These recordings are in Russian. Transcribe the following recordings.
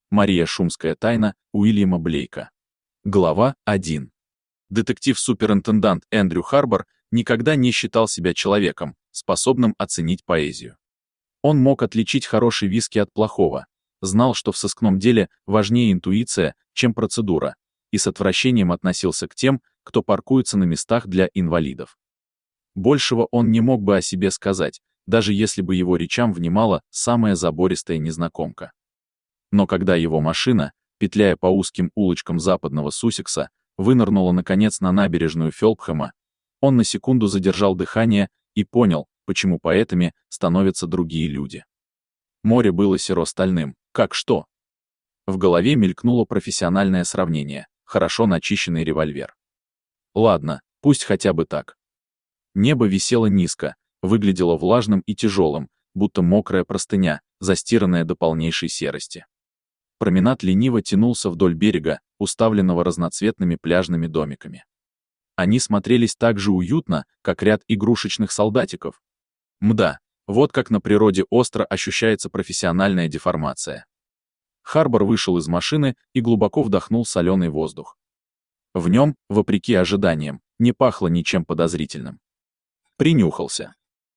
Мария Шумская тайна Уильяма Блейка. Глава 1. Детектив-суперинтендант Эндрю Харбор никогда не считал себя человеком, способным оценить поэзию. Он мог отличить хороший виски от плохого, знал, что в сыскном деле важнее интуиция, чем процедура, и с отвращением относился к тем, кто паркуется на местах для инвалидов. Большего он не мог бы о себе сказать, даже если бы его речам внимала самая забористая незнакомка. Но когда его машина, петляя по узким улочкам западного Суссекса, вынырнула наконец на набережную Фелпхэма, он на секунду задержал дыхание и понял, почему поэтами становятся другие люди. Море было серо-стальным, как что? В голове мелькнуло профессиональное сравнение, хорошо начищенный револьвер. Ладно, пусть хотя бы так. Небо висело низко, выглядело влажным и тяжелым, будто мокрая простыня, застиранная до полнейшей серости. Променад лениво тянулся вдоль берега, уставленного разноцветными пляжными домиками. Они смотрелись так же уютно, как ряд игрушечных солдатиков. Мда, вот как на природе остро ощущается профессиональная деформация. Харбор вышел из машины и глубоко вдохнул соленый воздух. В нем, вопреки ожиданиям, не пахло ничем подозрительным. Принюхался.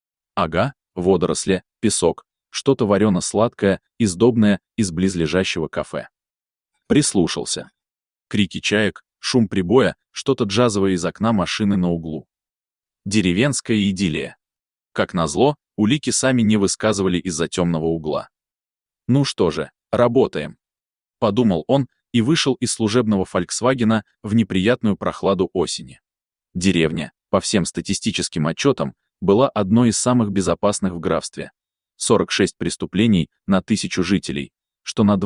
Ага, водоросли, песок, что-то варено-сладкое и сдобное из близлежащего кафе. Прислушался. Крики чаек, шум прибоя, что-то джазовое из окна машины на углу. Деревенская идиллия. Как назло, улики сами не высказывали из-за темного угла. Ну что же, работаем. Подумал он и вышел из служебного «Фольксвагена» в неприятную прохладу осени. Деревня, по всем статистическим отчетам, была одной из самых безопасных в графстве. 46 преступлений на 1000 жителей, что на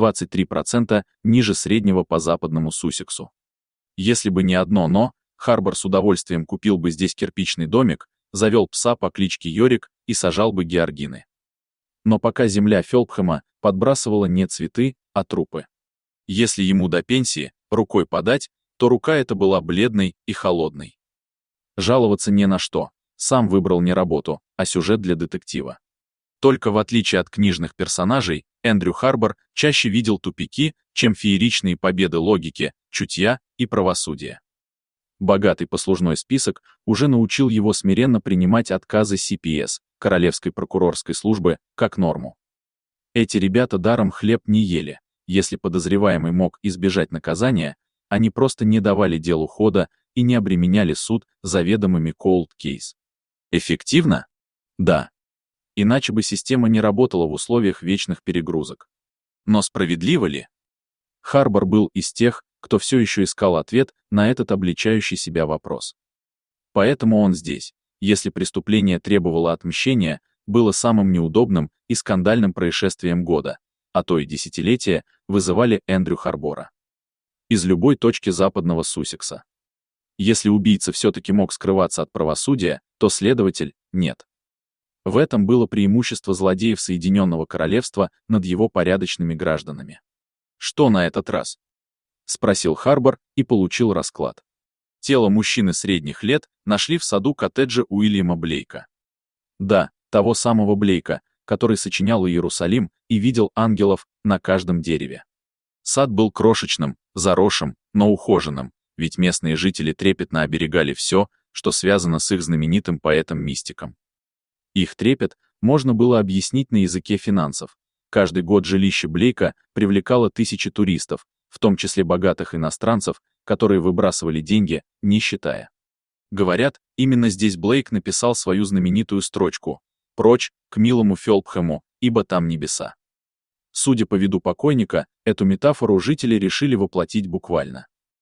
23% ниже среднего по западному Суссексу. Если бы не одно «но», Харбор с удовольствием купил бы здесь кирпичный домик, завел пса по кличке Йорик и сажал бы георгины. Но пока земля Фелпхэма подбрасывала не цветы, а трупы. Если ему до пенсии рукой подать, то рука эта была бледной и холодной. Жаловаться не на что, сам выбрал не работу, а сюжет для детектива. Только в отличие от книжных персонажей, Эндрю Харбор чаще видел тупики, чем фееричные победы логики, чутья и правосудия. Богатый послужной список уже научил его смиренно принимать отказы CPS, Королевской прокурорской службы, как норму. Эти ребята даром хлеб не ели. Если подозреваемый мог избежать наказания, они просто не давали делу хода и не обременяли суд заведомыми cold case. Эффективно? Да. Иначе бы система не работала в условиях вечных перегрузок. Но справедливо ли? Харбор был из тех, кто все еще искал ответ на этот обличающий себя вопрос. Поэтому он здесь, если преступление требовало отмщения, было самым неудобным и скандальным происшествием года, а то и десятилетия вызывали Эндрю Харбора. Из любой точки западного Суссекса. Если убийца все-таки мог скрываться от правосудия, то следователь — нет. В этом было преимущество злодеев Соединенного Королевства над его порядочными гражданами. «Что на этот раз?» — спросил Харбор и получил расклад. Тело мужчины средних лет нашли в саду коттеджа Уильяма Блейка. Да, того самого Блейка, который сочинял «Иерусалим» и видел ангелов на каждом дереве. Сад был крошечным, заросшим, но ухоженным, ведь местные жители трепетно оберегали все, что связано с их знаменитым поэтом-мистиком. Их трепет можно было объяснить на языке финансов. Каждый год жилище Блейка привлекало тысячи туристов, в том числе богатых иностранцев, которые выбрасывали деньги, не считая. Говорят, именно здесь Блейк написал свою знаменитую строчку «Прочь, к милому Фелпхэму, ибо там небеса». Судя по виду покойника, эту метафору жители решили воплотить буквально.